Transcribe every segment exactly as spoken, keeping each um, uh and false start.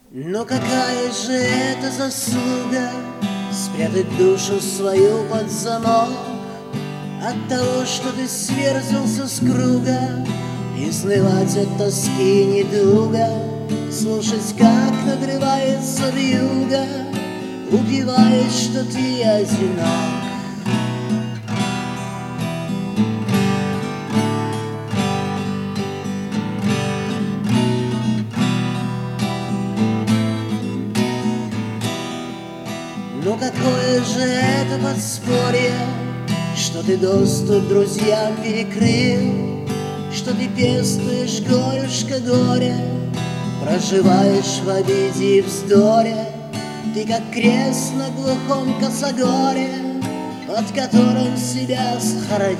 Но какая же это заслуга спрятать душу свою под замок от того, что ты сверзился с круга, изнывать от тоски недуга, слушать, как надрывается вьюга, убивает, что ты одинок. Но какое же это подспорье, что ты доступ друзьям перекрыл, что ты пестуешь горюшка горя, проживаешь в обиде и вздоре. Ты как крест на глухом косогоре, под которым себя схоронил.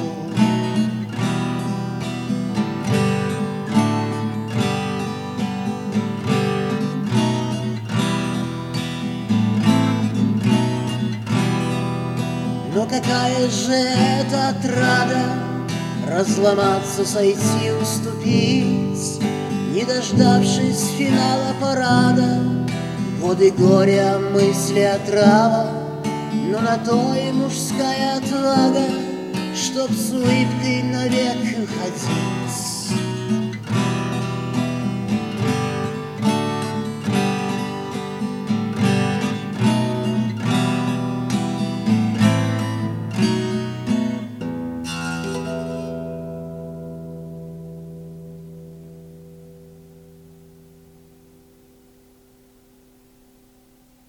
Но какая же это отрада разломаться, сойти, уступить, не дождавшись финала парада. Годы горя, мысли отрава, но на то и мужская отвага, чтоб с улыбкой навек уходить.